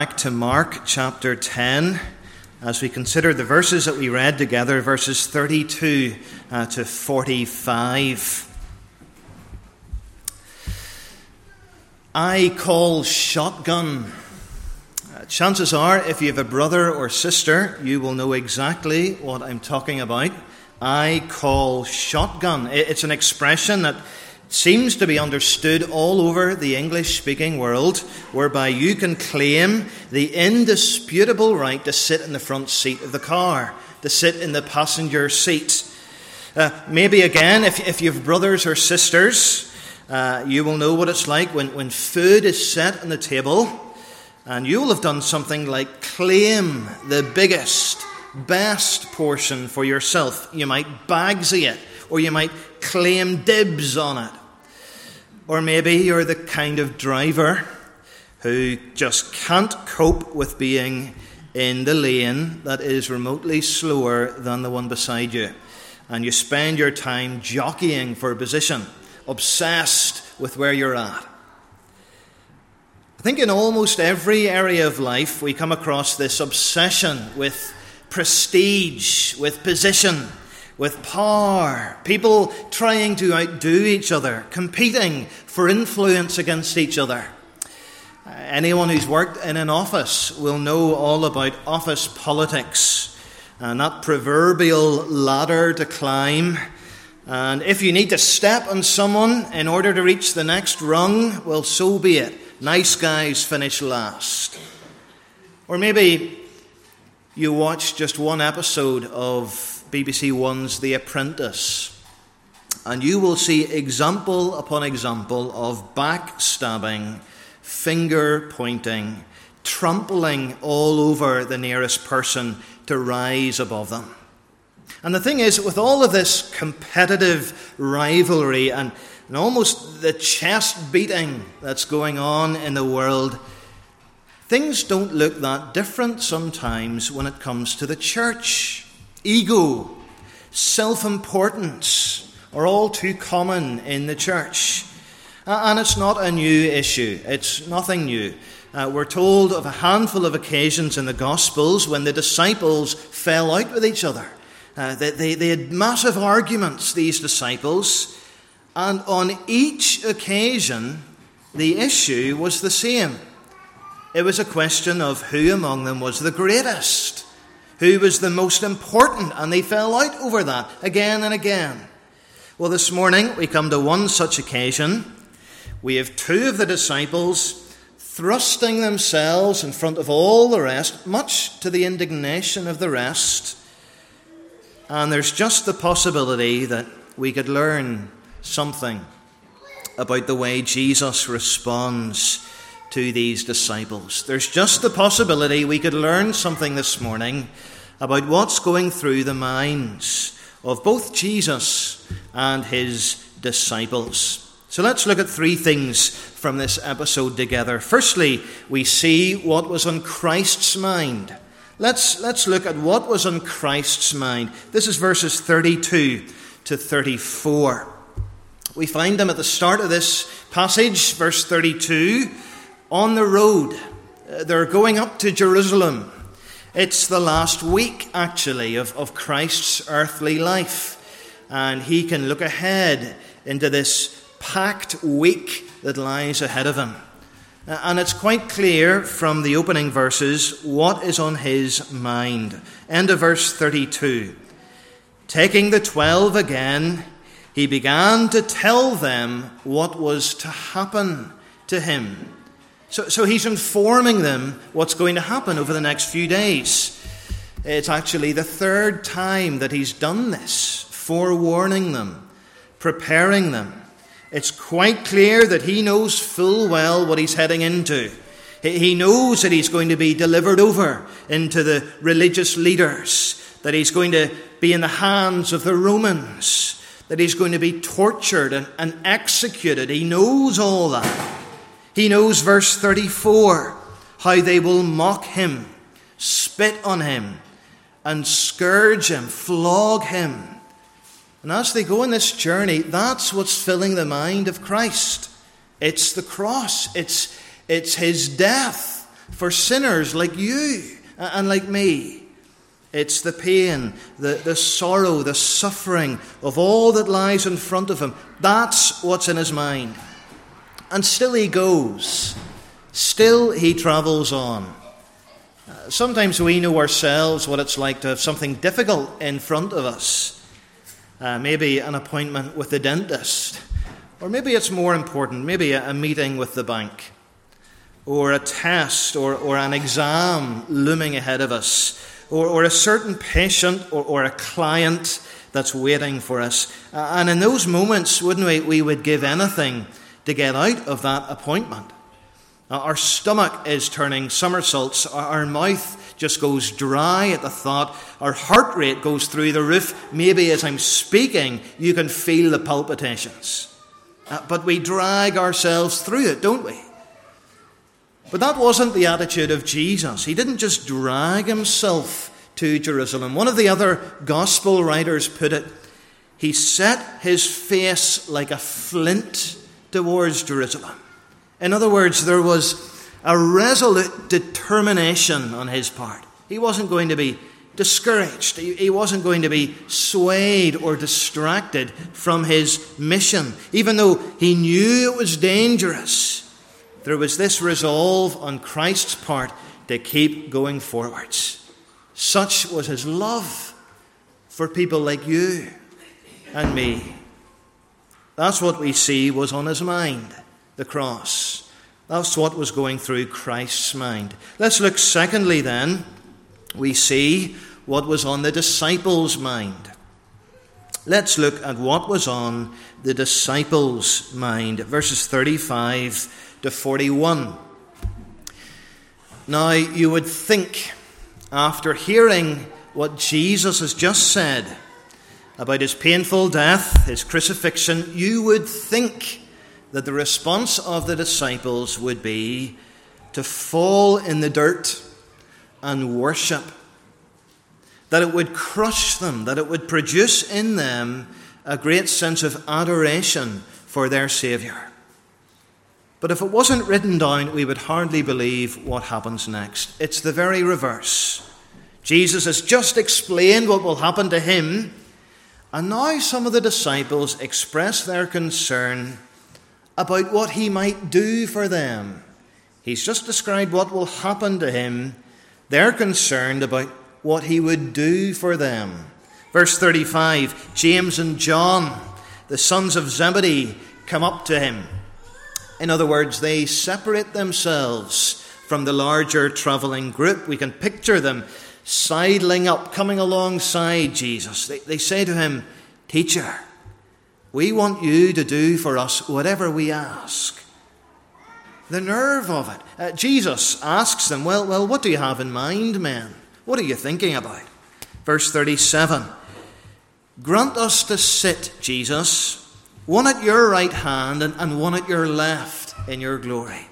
Back to Mark chapter 10 as we consider the verses that we read together, verses 32 to 45. I call shotgun. Chances are, if you have a brother or sister, you will know exactly what I'm talking about. I call shotgun. It's an expression that seems to be understood all over the English-speaking world, whereby you can claim the indisputable right to sit in the front seat of the car, to sit in the passenger seat. Maybe again, if you have brothers or sisters, you will know what it's like when food is set on the table, and you will have done something like claim the biggest, best portion for yourself. You might bagsy it, or you might claim dibs on it. Or maybe you're the kind of driver who just can't cope with being in the lane that is remotely slower than the one beside you. And you spend your time jockeying for a position, obsessed with where you're at. I think in almost every area of life we come across this obsession with prestige, with position, with power, people trying to outdo each other, competing for influence against each other. Anyone who's worked in an office will know all about office politics and that proverbial ladder to climb. And if you need to step on someone in order to reach the next rung, well, so be it. Nice guys finish last. Or maybe you watch just one episode of BBC One's The Apprentice, and you will see example upon example of backstabbing, finger-pointing, trampling all over the nearest person to rise above them. And the thing is, with all of this competitive rivalry and almost the chest beating that's going on in the world, things don't look that different sometimes when it comes to the church. Ego, self-importance are all too common in the church. And it's not a new issue. It's nothing new. We're told of a handful of occasions in the Gospels when the disciples fell out with each other. They had massive arguments, these disciples. And on each occasion, the issue was the same. It was a question of who among them was the greatest, who was the most important, and they fell out over that again and again. Well, this morning we come to one such occasion. We have two of the disciples thrusting themselves in front of all the rest, much to the indignation of the rest. And there's just the possibility that we could learn something about the way Jesus responds to these disciples. There's just the possibility we could learn something this morning about what's going through the minds of both Jesus and his disciples. So let's look at three things from this episode together. Firstly, we see what was on Christ's mind. Let's look at what was on Christ's mind. This is verses 32 to 34. We find them at the start of this passage, verse 32, on the road. They're going up to Jerusalem. It's the last week, actually, of Christ's earthly life. And he can look ahead into this packed week that lies ahead of him. And it's quite clear from the opening verses what is on his mind. End of verse 32. Taking the 12 again, he began to tell them what was to happen to him. So he's informing them what's going to happen over the next few days. It's actually the third time that he's done this, forewarning them, preparing them. It's quite clear that he knows full well what he's heading into. He knows that he's going to be delivered over into the religious leaders, that he's going to be in the hands of the Romans, that he's going to be tortured and executed. He knows all that. He knows, verse 34, how they will mock him, spit on him, and scourge him, flog him. And as they go on this journey, that's what's filling the mind of Christ. It's the cross. It's his death for sinners like you and like me. It's the pain, the sorrow, the suffering of all that lies in front of him. That's what's in his mind. And still he goes. Still he travels on. Sometimes we know ourselves what it's like to have something difficult in front of us. Maybe an appointment with the dentist. Or maybe it's more important, maybe a meeting with the bank. Or a test or an exam looming ahead of us. Or a certain patient or a client that's waiting for us. And in those moments, wouldn't we would give anything to get out of that appointment. Our stomach is turning somersaults. Our mouth just goes dry at the thought. Our heart rate goes through the roof. Maybe as I'm speaking, you can feel the palpitations. But we drag ourselves through it, don't we? But that wasn't the attitude of Jesus. He didn't just drag himself to Jerusalem. One of the other gospel writers put it, he set his face like a flint towards Jerusalem. In other words, there was a resolute determination on his part. He wasn't going to be discouraged. He wasn't going to be swayed or distracted from his mission. Even though he knew it was dangerous, there was this resolve on Christ's part to keep going forwards. Such was his love for people like you and me. That's what we see was on his mind, the cross. That's what was going through Christ's mind. Let's look secondly then, we see what was on the disciples' mind. Let's look at what was on the disciples' mind. Verses 35 to 41. Now, you would think, after hearing what Jesus has just said about his painful death, his crucifixion, you would think that the response of the disciples would be to fall in the dirt and worship. That it would crush them, that it would produce in them a great sense of adoration for their Saviour. But if it wasn't written down, we would hardly believe what happens next. It's the very reverse. Jesus has just explained what will happen to him, and now some of the disciples express their concern about what he might do for them. He's just described what will happen to him. They're concerned about what he would do for them. Verse 35, James and John, the sons of Zebedee, come up to him. In other words, they separate themselves from the larger travelling group. We can picture them sidling up, coming alongside Jesus. They say to him, "Teacher, we want you to do for us whatever we ask." The nerve of it. Jesus asks them, well, what do you have in mind, men? What are you thinking about? Verse 37, "Grant us to sit, Jesus, one at your right hand and one at your left in your glory."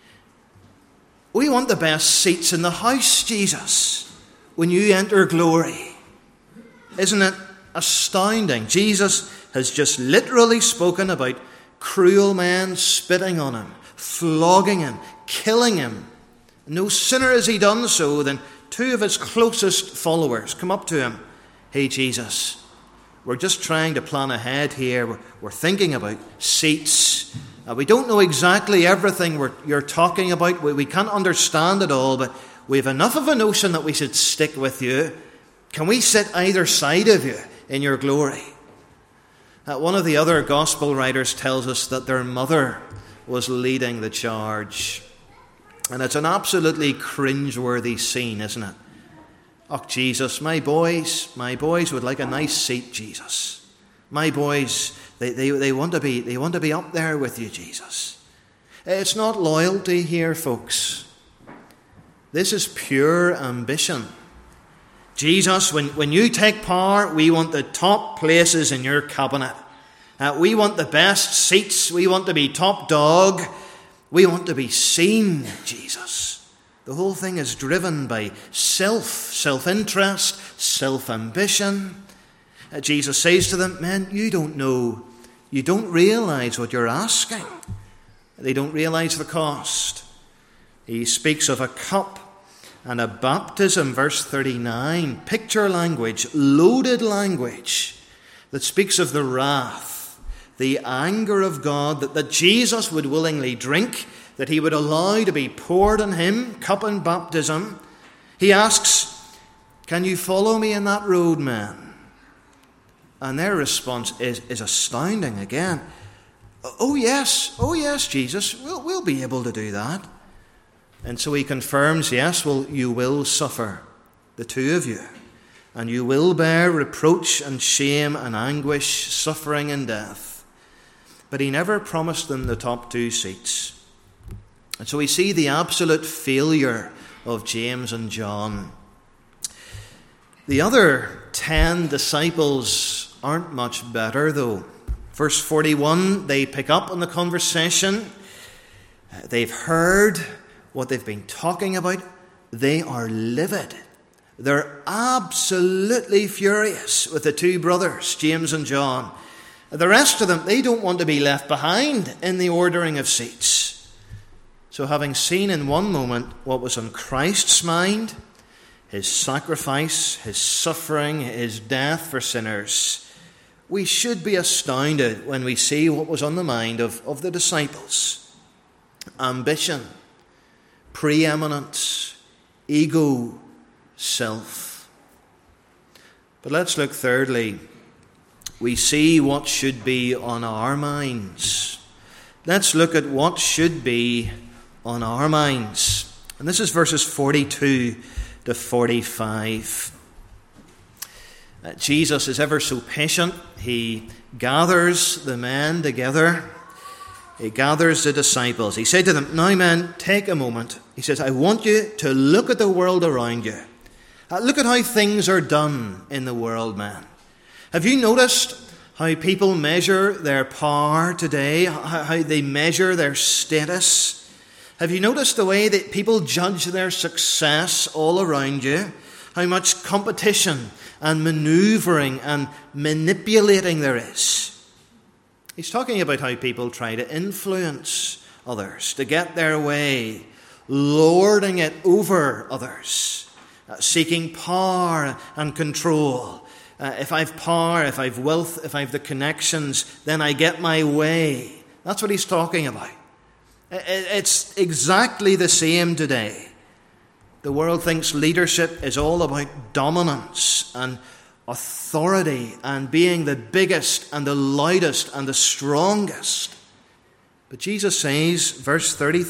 We want the best seats in the house, Jesus, when you enter glory. Isn't it astounding? Jesus has just literally spoken about cruel men spitting on him, flogging him, killing him. No sooner has he done so than two of his closest followers come up to him. "Hey, Jesus, we're just trying to plan ahead here. We're thinking about seats. We don't know exactly everything you're talking about. We can't understand it all, but we have enough of a notion that we should stick with you. Can we sit either side of you in your glory?" One of the other gospel writers tells us that their mother was leading the charge. And it's an absolutely cringeworthy scene, isn't it? "Oh, Jesus, my boys would like a nice seat, Jesus. My boys, they want to be up there with you, Jesus." It's not loyalty here, folks. This is pure ambition. "Jesus, when you take power, we want the top places in your cabinet. We want the best seats. We want to be top dog. We want to be seen, Jesus." The whole thing is driven by self-interest, self-ambition. Jesus says to them, "Men, you don't realize what you're asking." They don't realize the cost. He speaks of a cup and a baptism, verse 39, picture language, loaded language, that speaks of the wrath, the anger of God that Jesus would willingly drink, that he would allow to be poured on him, cup and baptism. He asks, "Can you follow me in that road, man?" And their response is astounding again. Oh yes, Jesus, we'll be able to do that. And so he confirms, yes, well, you will suffer, the two of you, and you will bear reproach and shame and anguish, suffering and death. But he never promised them the top two seats. And so we see the absolute failure of James and John. The other 10 disciples aren't much better, though. Verse 41, they pick up on the conversation. They've heard what they've been talking about. They are livid. They're absolutely furious with the two brothers, James and John. The rest of them, they don't want to be left behind in the ordering of seats. So having seen in one moment what was on Christ's mind, his sacrifice, his suffering, his death for sinners, we should be astounded when we see what was on the mind of the disciples. Ambition, preeminence, ego, self. But let's look thirdly. We see what should be on our minds. Let's look at what should be on our minds. And this is verses 42 to 45. Jesus is ever so patient. He gathers the men together. He gathers the disciples. He said to them, "Now, men, take a moment." He says, "I want you to look at the world around you. Look at how things are done in the world, man. Have you noticed how people measure their power today? How they measure their status? Have you noticed the way that people judge their success all around you? How much competition and manoeuvring and manipulating there is?" He's talking about how people try to influence others, to get their way, lording it over others, seeking power and control. If I've power, if I've wealth, if I've the connections, then I get my way. That's what he's talking about. It's exactly the same today. The world thinks leadership is all about dominance and authority and being the biggest and the loudest and the strongest. But Jesus says, verse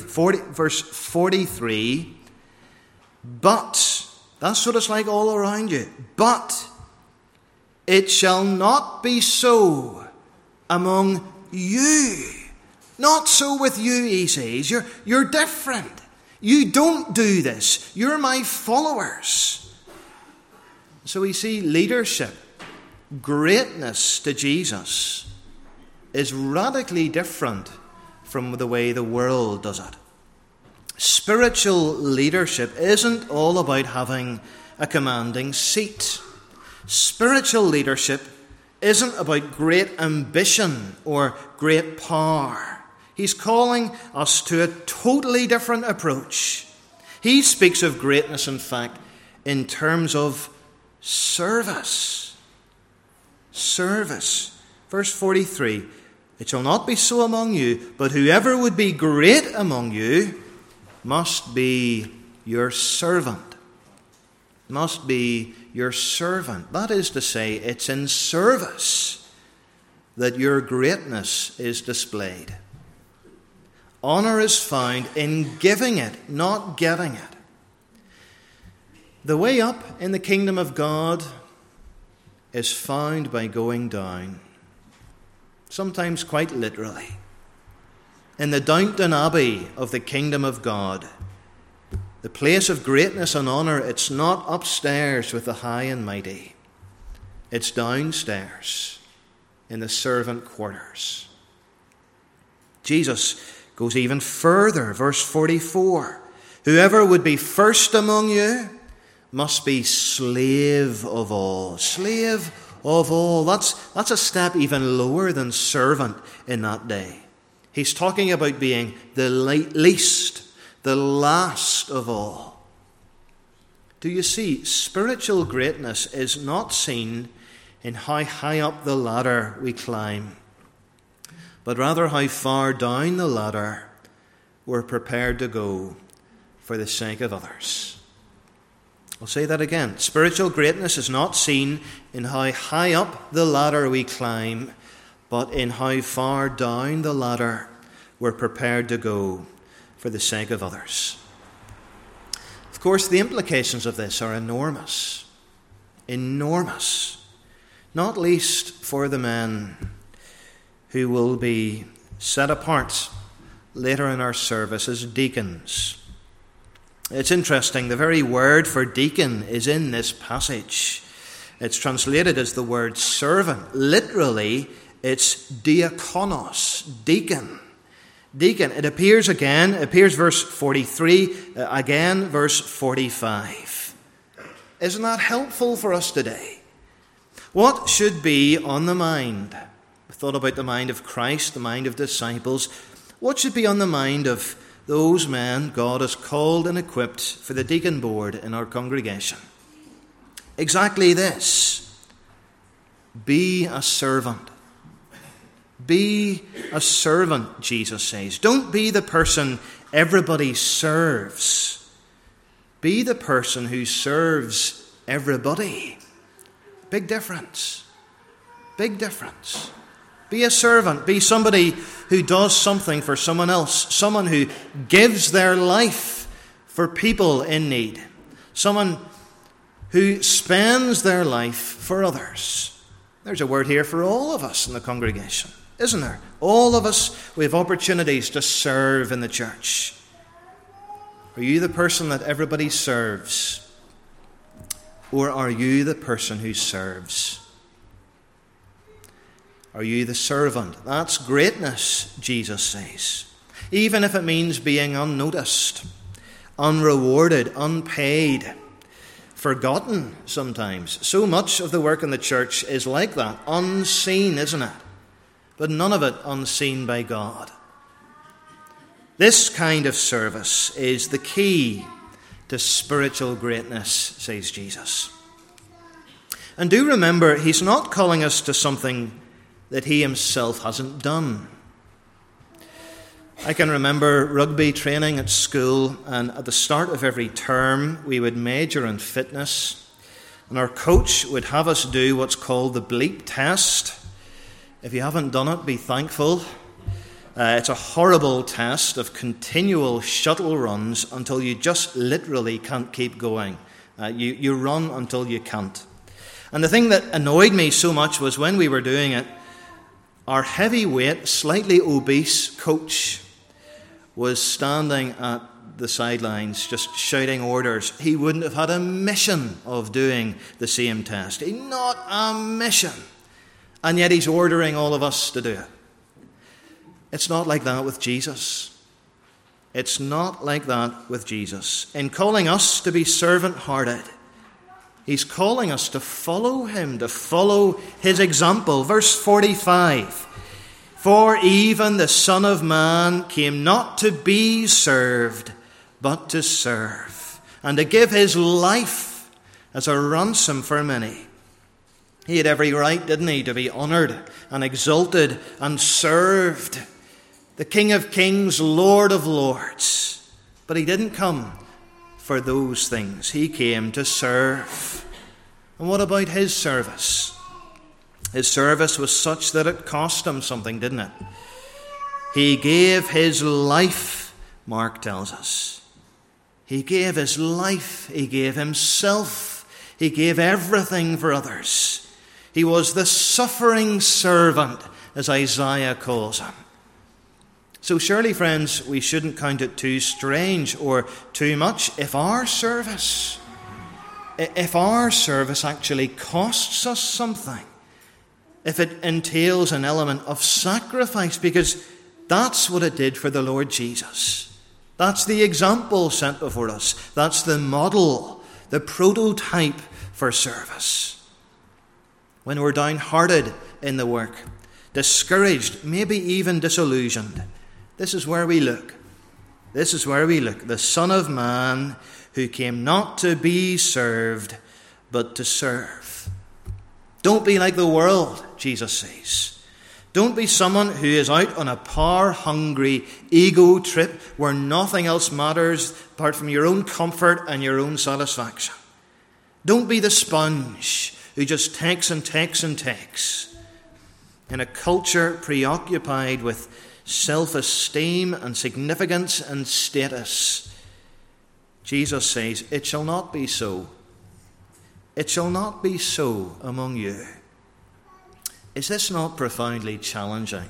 43, "But," that's what it's like all around you, "but it shall not be so among you." Not so with you, he says. You're different. You don't do this. You're my followers. So we see leadership, greatness to Jesus, is radically different from the way the world does it. Spiritual leadership isn't all about having a commanding seat. Spiritual leadership isn't about great ambition or great power. He's calling us to a totally different approach. He speaks of greatness, in fact, in terms of service. Service. Verse 43, "It shall not be so among you, but whoever would be great among you must be your servant." Must be your servant. That is to say, it's in service that your greatness is displayed. Honour is found in giving it, not getting it. The way up in the kingdom of God is found by going down, sometimes quite literally. In the Downton Abbey of the kingdom of God, the place of greatness and honour, it's not upstairs with the high and mighty. It's downstairs in the servant quarters. Jesus goes even further, verse 44. "Whoever would be first among you must be slave of all." Slave of all. That's a step even lower than servant in that day. He's talking about being the least, the last of all. Do you see, spiritual greatness is not seen in how high up the ladder we climb, but rather how far down the ladder we're prepared to go for the sake of others. I'll say that again. Spiritual greatness is not seen in how high up the ladder we climb, but in how far down the ladder we're prepared to go for the sake of others. Of course, the implications of this are enormous. Enormous. Not least for the men who will be set apart later in our service as deacons. It's interesting, the very word for deacon is in this passage. It's translated as the word servant. Literally, it's diakonos, deacon. Deacon. It appears verse 43, again verse 45. Isn't that helpful for us today? What should be on the mind? We thought about the mind of Christ, the mind of disciples. What should be on the mind of those men God has called and equipped for the deacon board in our congregation? Exactly this. Be a servant. Be a servant, Jesus says. Don't be the person everybody serves. Be the person who serves everybody. Big difference. Big difference. Be a servant. Be somebody who does something for someone else. Someone who gives their life for people in need. Someone who spends their life for others. There's a word here for all of us in the congregation, isn't there? All of us, we have opportunities to serve in the church. Are you the person that everybody serves? Or are you the person who serves? Are you the servant? That's greatness, Jesus says. Even if it means being unnoticed, unrewarded, unpaid, forgotten sometimes. So much of the work in the church is like that, unseen, isn't it? But none of it unseen by God. This kind of service is the key to spiritual greatness, says Jesus. And do remember, he's not calling us to something that he himself hasn't done. I can remember rugby training at school, and at the start of every term we would major in fitness, and our coach would have us do what's called the bleep test. If you haven't done it, be thankful. It's a horrible test of continual shuttle runs until you just literally can't keep going. You run until you can't. And the thing that annoyed me so much was when we were doing it, our heavyweight, slightly obese coach was standing at the sidelines just shouting orders. He wouldn't have had a mission of doing the same test. Not a mission. And yet he's ordering all of us to do it. It's not like that with Jesus. It's not like that with Jesus. In calling us to be servant-hearted, he's calling us to follow him, to follow his example. Verse 45, for even the Son of Man came not to be served, but to serve, and to give his life as a ransom for many. He had every right, didn't he, to be honoured and exalted and served. The King of Kings, Lord of Lords. But he didn't come for those things. He came to serve. And what about his service? His service was such that it cost him something, didn't it? He gave his life, Mark tells us. He gave his life. He gave himself. He gave everything for others. He was the suffering servant, as Isaiah calls him. So surely, friends, we shouldn't count it too strange or too much if our service actually costs us something, if it entails an element of sacrifice, because that's what it did for the Lord Jesus. That's the example set before us. That's the model, the prototype for service. When we're downhearted in the work, discouraged, maybe even disillusioned, this is where we look. This is where we look. The Son of Man, who came not to be served, but to serve. Don't be like the world, Jesus says. Don't be someone who is out on a power-hungry ego trip where nothing else matters apart from your own comfort and your own satisfaction. Don't be the sponge who just takes and takes and takes. In a culture preoccupied with self-esteem and significance and status, Jesus says, it shall not be so. It shall not be so among you. Is this not profoundly challenging?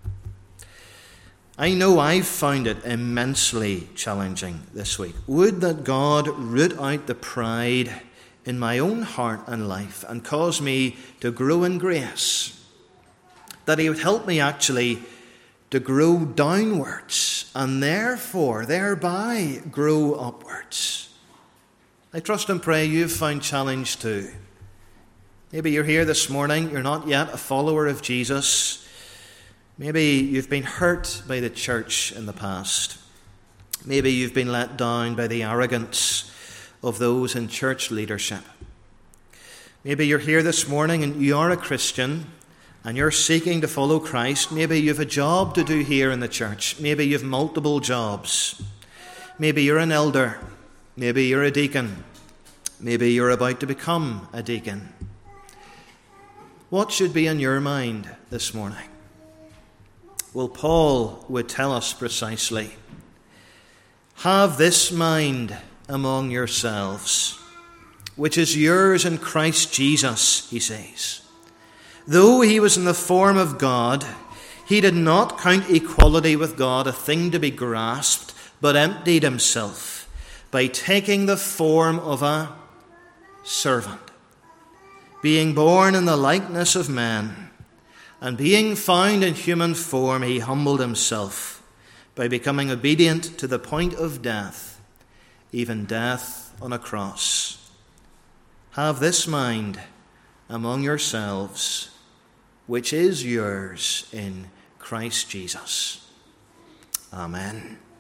I know I've found it immensely challenging this week. Would that God root out the pride in my own heart and life and cause me to grow in grace. That he would help me actually to grow downwards and therefore, thereby, grow upwards. I trust and pray you've found challenge too. Maybe you're here this morning, you're not yet a follower of Jesus. Maybe you've been hurt by the church in the past. Maybe you've been let down by the arrogance of those in church leadership. Maybe you're here this morning and you are a Christian and you're seeking to follow Christ. Maybe you have a job to do here in the church. Maybe you have multiple jobs. Maybe you're an elder. Maybe you're a deacon. Maybe you're about to become a deacon. What should be in your mind this morning? Well, Paul would tell us precisely. Have this mind among yourselves, which is yours in Christ Jesus, he says. Though he was in the form of God, he did not count equality with God a thing to be grasped, but emptied himself by taking the form of a servant, being born in the likeness of men, and being found in human form, he humbled himself by becoming obedient to the point of death, even death on a cross. Have this mind among yourselves, which is yours in Christ Jesus. Amen.